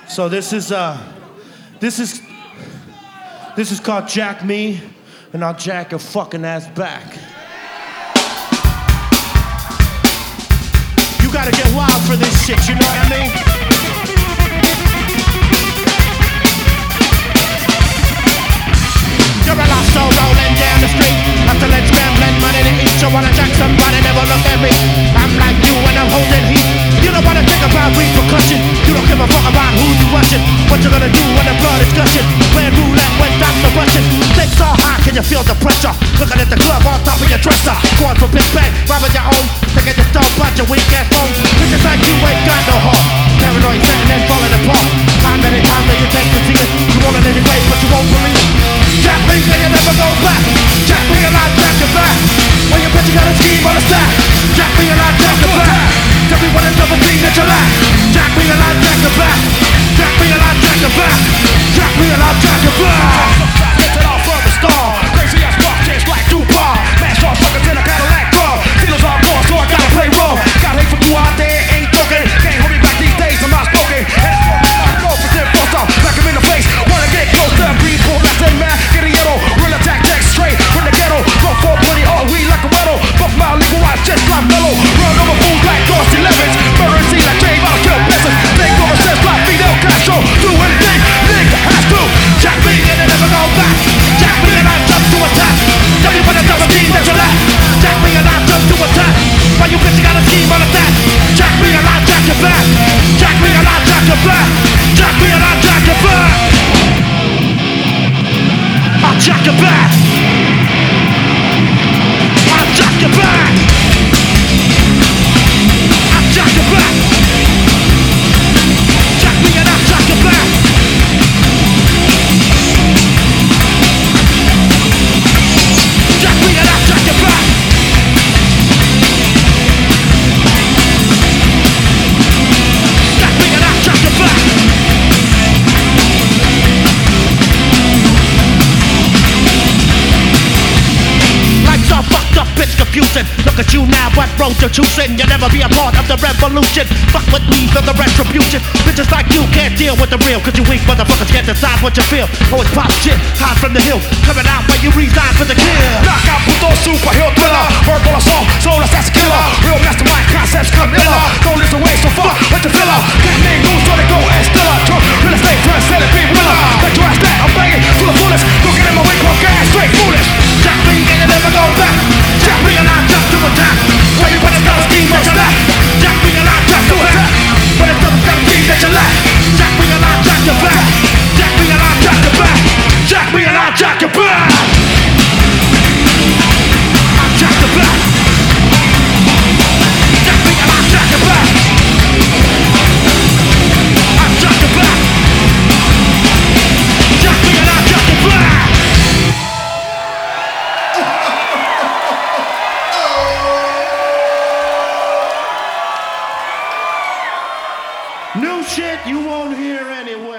So this is called Jack Me, and I'll jack your fucking ass back. You gotta get wild for this shit, you know what I mean? You're a lost soul rolling down the street, after let's scrambling money to eat. You wanna jack somebody, never look at me. I'm like you and I'm holding heat. You don't wanna think about repercussion. You don't give a fuck about who you rushing. What you gonna do when the blood is gushing? Playing roulette when that's the rushing. Stakes so high, can you feel the pressure? Looking at the club on top of your dresser. Going for big bang, robbing your own. Taking your dumb bunch of weak ass bones. Bitches like you ain't got no heart. Paranoid setting and falling apart. How many times do you take to see it? You want it anyway, but you won't believe it. Jack me and you never go back. Jack me and I'll jack your back. When you bet you got a scheme on the stack. Jack me and I'll jack your back. Tell me what is everything that you lack. Jack me and I'll jack your back. Jack me and I'll jack your back. Jack me and I'll jack your back. Lift it off from the start. Crazy ass rock chicks like Tupac. Mash off suckers in a Cadillac car. Dealers are boss, so I gotta play raw. Got hate for you out there, ain't joking. Can't hold me back these days, I'm not smoking. And it's for the buster. Back him in the face. Wanna get close to breathe for that thing, man. Get a yellow. Real attack, text straight from the ghetto. Go for plenty all weed like a rattle. Buff my legal eyes just like mellow. Run over fools like Dorsey Levens. Murder scene like Jay, I'll kill peasants. Take over sets like Fidel Castro. Do anything, nigga has to. Jack me and it never go back. Jack me and I jump to attack. Tell you what the double team that you lack. Jack me and I jump to attack. Why you bitch you got a scheme on attack? Jack me and I jack your back. Jack me and I jack your back. Jack me and I jack your back. I'll jack your back. I'll jack your back. I'll jack your back. Jack me and I'll jack your back. Jack me and I'll jack your back. Jack me and I'll jack your back. Life's all fucked up, it's confusing. Look at you now, what road you're choosing? You'll never be a part of the revolution. Fuck with me for the retribution. Bitches like you can't deal with the real, cause you weak motherfuckers can't decide what you feel. Always pop shit, hide from the hill. Coming out when you resign for the kill. Knockout, puto, superhero thriller. Verbal assault, soul assassin killer. Real mastermind concepts come iller. Don't listen away, so fuck with the filler. Get me news, so they go and stiller. Real estate, translate it, be willer. Bet your ass that I'm banging to the fullest. Looking at my way, punk ass, straight foolish. Jack me and you never go back. Jack me and I jump to attack. When you put a double scheme that you lack. Jack me and I jump to attack. When it's double scheme that you lack. Jack me and I jack your back. Jack me and I jack your back. Jack me and I jack your back. I jack your back. Jack me and I jack your back. I jack your back. Jack me and I jack your back. New shit you won't hear anywhere.